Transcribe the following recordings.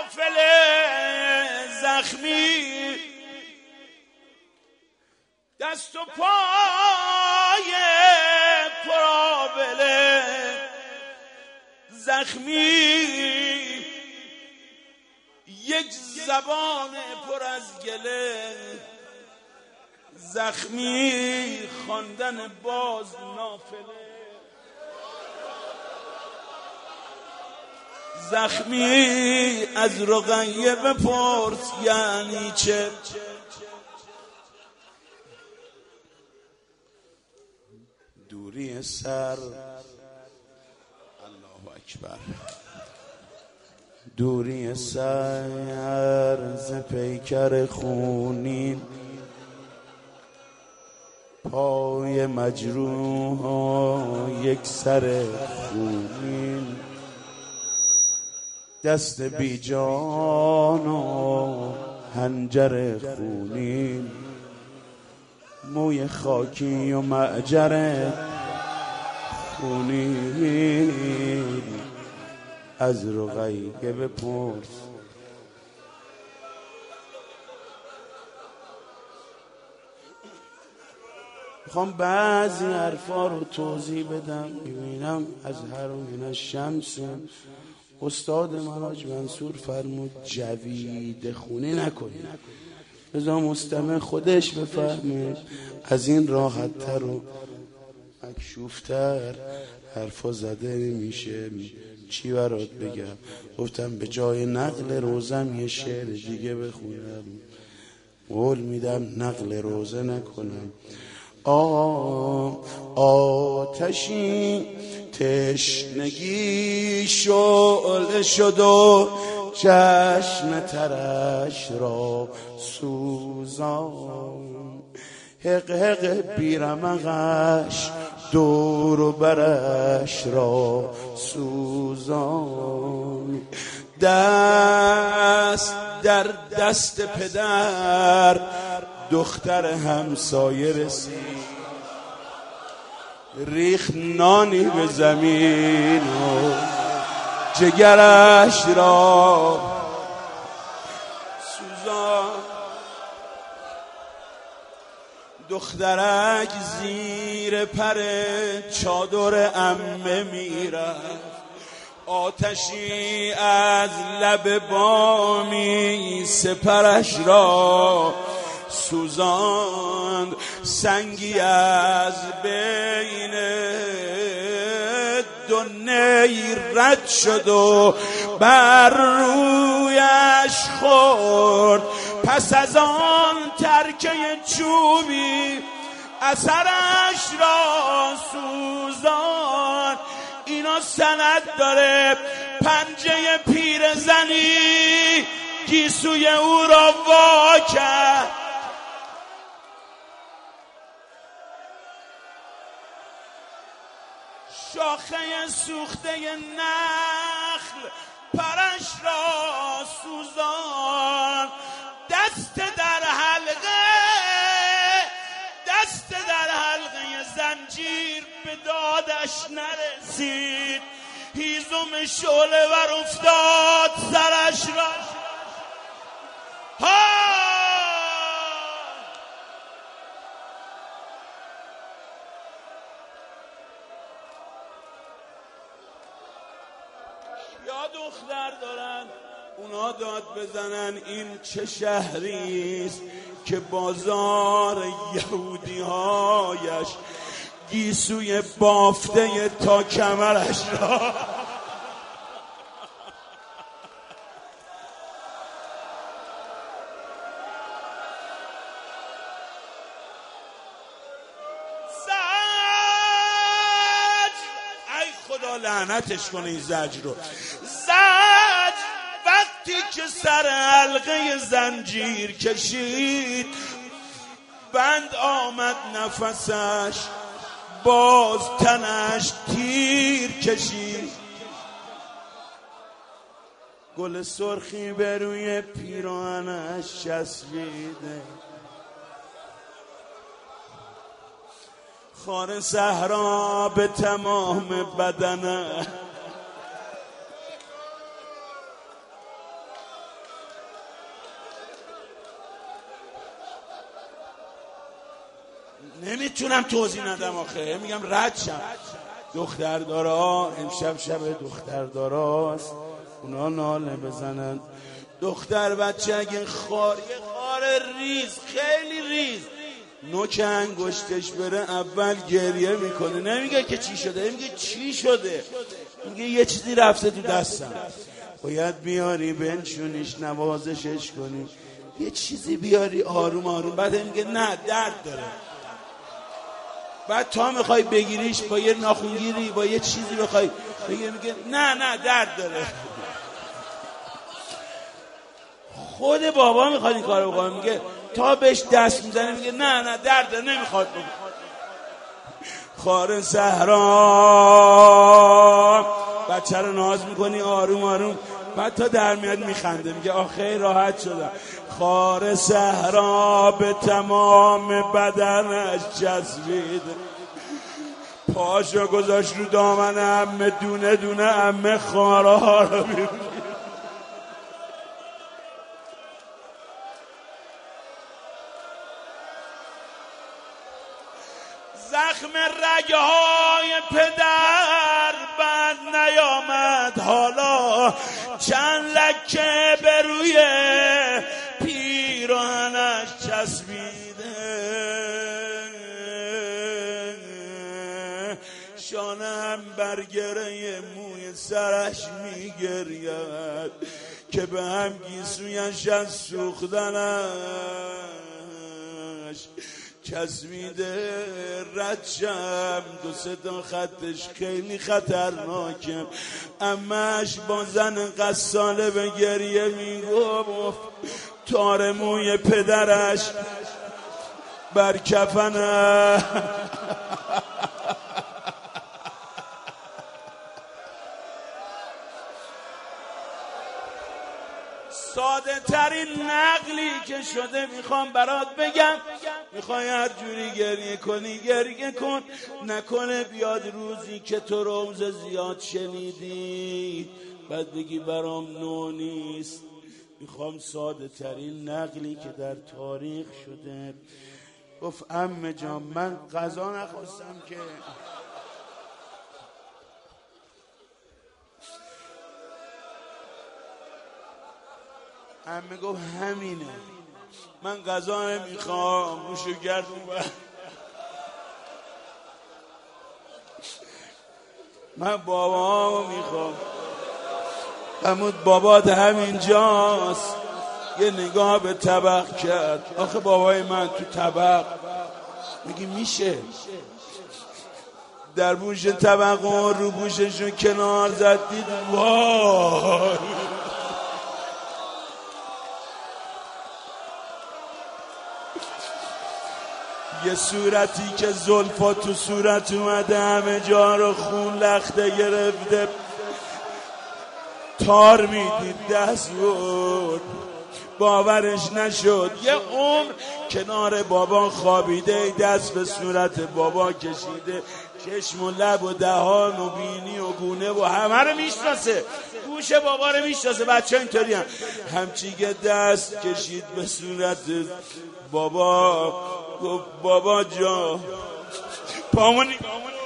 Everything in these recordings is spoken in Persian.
نافل زخمی، دست و پای پرآبله زخمی، یک زبان پر از گله زخمی، خواندن باز نافله زخمی. از رقیه بپرس یعنی چه؟ دوری سر، الله اکبر، دوری سر ز پیکر خونین، پای مجروح یک سر خونین، دست بی جان و حنجر خونین، موی خاکی و معجر خونین. از رقیه بپرس میخوام بعضی حرفا رو توضیح بدم. میبینم از هر شمس استاد حاج منصور فرمود جوید خونی نکنید، بذار مستمع خودش بفهمه. از این راحت تر و مکشوفتر حرفا زده نمیشه. چی برات بگم؟ گفتم به جای نقل روزم یه شعر دیگه بخونم. قول میدم نقل روزه نکنم. آتشی تشنگی شعله شد و چشم ترش را سوزان، حق حق بیرمقش دور و برش را سوزان. دست در دست پدر دختر همسایه رسید، ریخ نانی به زمین و جگرش را سوزان. دخترک زیر پر چادر عمه میرفت، آتشی از لب بامی سپرش را سوزاند، سنگی از بین دو نی رد شد و بر رویش خورد. پس از آن ترکه چوبی اثرش را سوزان. اینا سند داره پنجه پیرزنی گیسوی او را وا کرد. شاخه سوخته نخل پرش را سوزان. دست در حلقه زنجیر به دادش نرسید، هیزم شعله ور افتاد سرش را. یا دختر دارن اونا داد بزنن این چه شهریست که بازار یهودی هایش گیسوی بافته تا کمرش را. خدا لعنتش کنه این زجر رو. زجر وقتی که سر حلقه زنجیر کشید، بند آمد نفسش، باز تنش تیر کشید. گل سرخی به روی پیراهنش چسبیده، خار صحرا به تمام بدنه. نمیتونم توضیح ندم آخه، میگم رد شم. دختردارا امشب شب دخترداراست، اونا ناله بزنن. دختر بچه اگه یه خار ریز، خیلی ریز، نوک انگشتش بره اول گریه میکنه، نمیگه که چی شده، میگه چی شده، میگه یه چیزی رفته تو دستم. باید بیاری بنشونیش، نوازشش کنی، یه چیزی بیاری آروم آروم. بعد میگه نه درد داره. بعد تا میخوای بگیریش با یه ناخونگیری، با یه چیزی بخوای بگیری، میگه نه درد داره. خود بابا میخواد این کارو بکنه، میگه تا بهش دست میزنه میگه نه درد داره، نمیخواد بگه. خار صحرا بچه رو ناز میکنی آروم آروم، بعد تا در میاد میخنده، میگه آخه راحت شدم. خار صحرا به تمام بدنش چسبیده، پاشو گذاشت رو دامن عمه، دونه دونه عمه خارا رو بیرون. زخم رگه های پدر بند نیامد، حالا چند لکه به روی پیراهنش چسبیده، شانم بر گره موی سرش میگرید که به هم گیسویش از سوختنش چسبیده. ردشم دو سه تا خطش خیلی خطرناکه. امش با زن غساله به گریه میگفت تار موی پدرش بر کفنه. ساده ترین نقلی که شده میخوام برات بگم. میخوای هر جوری گریه کنی گریه کن، نکنه بیاد روزی که تو رمز زیاد شنیدی بعد بگی برام نو نیست. میخوام ساده ترین نقلی که در تاریخ شده. گفت عمه جان من غذا نخواستم که. عمه گفت همینه، من غذا نمیخوام، روشو گردون من بابامو میخوام. عمود بابات همینجاست. یه نگاه به طبق کرد. آخه بابای من تو طبق. میگی میشه؟ در بوش طبق و رو بوششون کنار زد، دید وای یه صورتی که زلفا تو صورت اومده، همه جا رو خون لخته گرفته، تار میدید دست بود. باورش نشد. یه عمر کنار بابا خوابیده، دست به صورت بابا کشیده، چشم و لب و دهان و بینی و گونه و همه رو میشناسه، گوش بابا رو میشناسه. بچه ها اینطوری هم همچی که دست کشید به صورت بابا، گفت بابا جا پامونی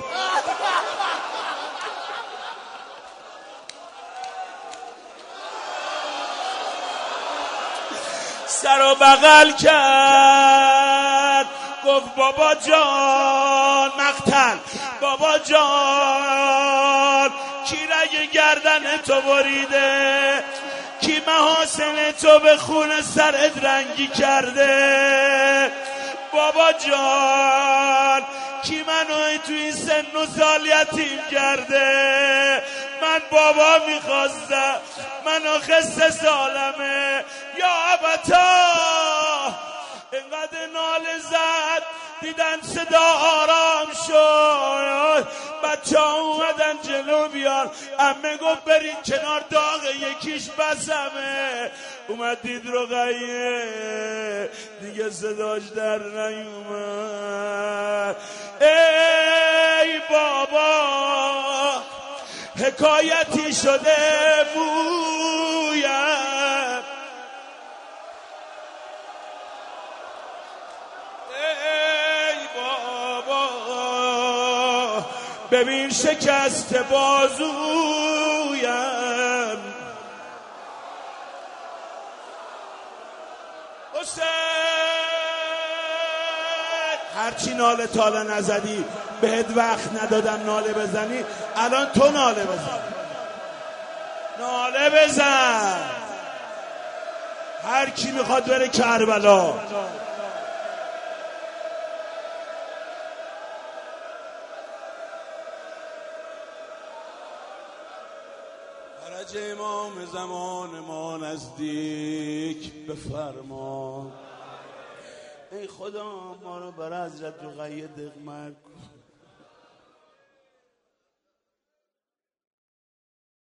سر و بغل کرد، گفت بابا جان مقتل، بابا جان کی رگ گردن تو بریده، کی محاسن تو به خون سرت رنگی کرده، بابا جان کی منو تو این سن و سال یتیم کرده. من بابا میخواستم، من آخه 3 سالمه. یا ابتا اینقدر ناله زد، دیدن صدا آرام شد، بچه ها اومدن جلو بیان. عمه گفت برین کنار، داغ یکیش بسمه. اومد دید رقیه، دیگه صداش در نیومد. ای بابا حکایتی شده مویم، ای بابا ببین شکست بازویم، حسین هرچی ناله تاله نزدی بهت وقت ندادم ناله بزنی، الان تو ناله بزن، ناله بزن. هر کی میخواد بره کربلا، فرج امام زمان ما نزدیک بفرما. ای خدا ما رو بر حضرت رقیه دق مرگ کن.